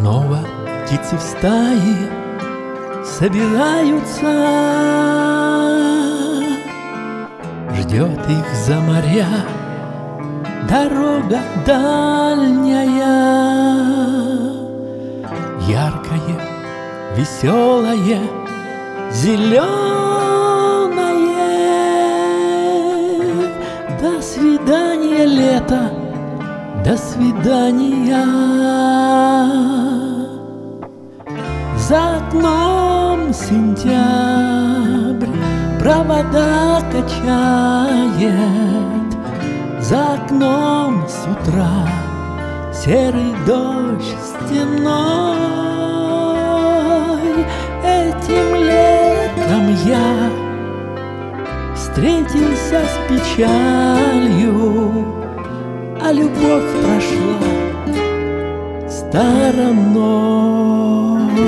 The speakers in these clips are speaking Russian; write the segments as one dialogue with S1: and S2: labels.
S1: Снова птицы в стае собираются, ждет их за моря дорога дальняя. Яркое, веселое, зеленое. До свидания, лето, до свидания. За окном сентябрь провода качает, за окном с утра серый дождь стеной. Этим летом я встретился с печалью, а любовь прошла стороной.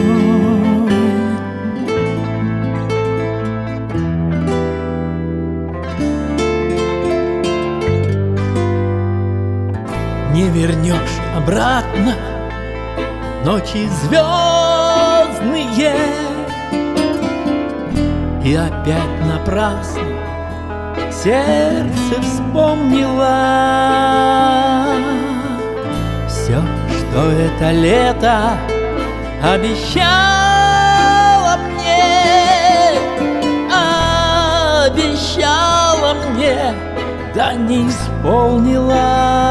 S1: Не вернешь обратно ночи звездные, и опять напрасно сердце вспомнило все, что это лето обещало мне, да не исполнила.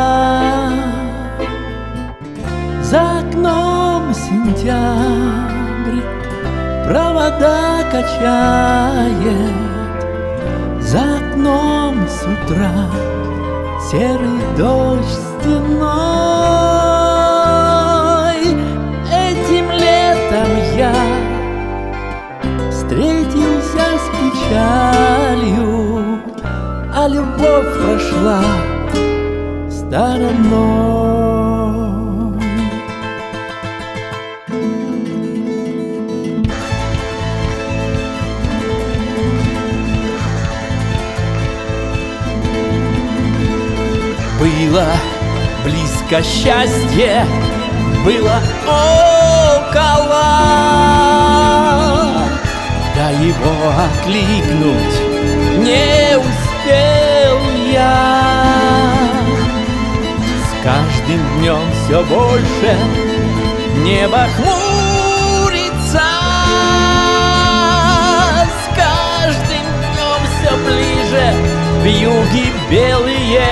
S1: За окном сентябрь провода качает, за окном с утра серый дождь стеной. Этим летом я встретился с печалью, а любовь прошла стороной. Было близко счастье, было около, да его окликнуть не успел я. С каждым днем все больше небо хмурится, с каждым днем все ближе вьюги белые.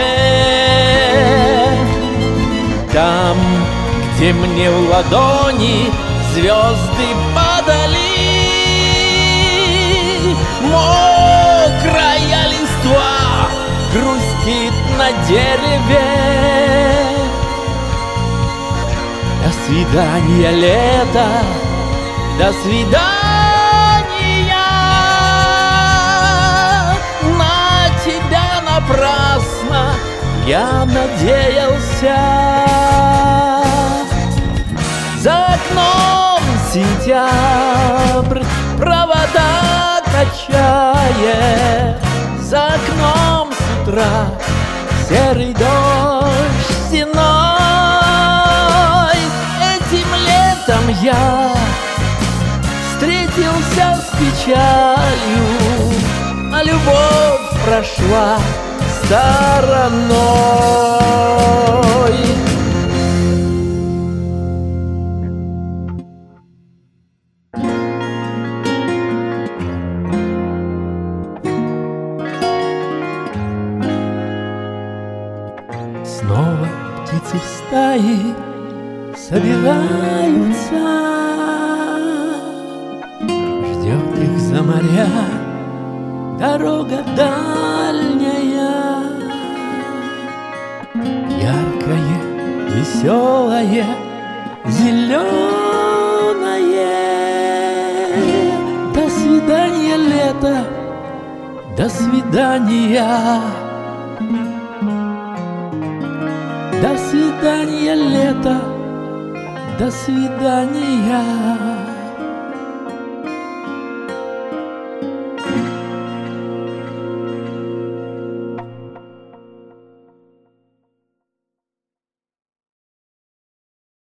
S1: Там, где мне в ладони звезды падали, мокрая листва грустит на дереве. До свидания, лето, до свидания. На тебя напрасно я надеялся. За окном сентябрь провода качает, за окном с утра серый дождь стеной. Этим летом я встретился с печалью, а любовь прошла стороной. Снова птицы в стае собираются, ждет их за моря дорога дальняя. Яркое, веселое, зеленое. До свидания, лето, до свидания. До свидания, лето, до свидания.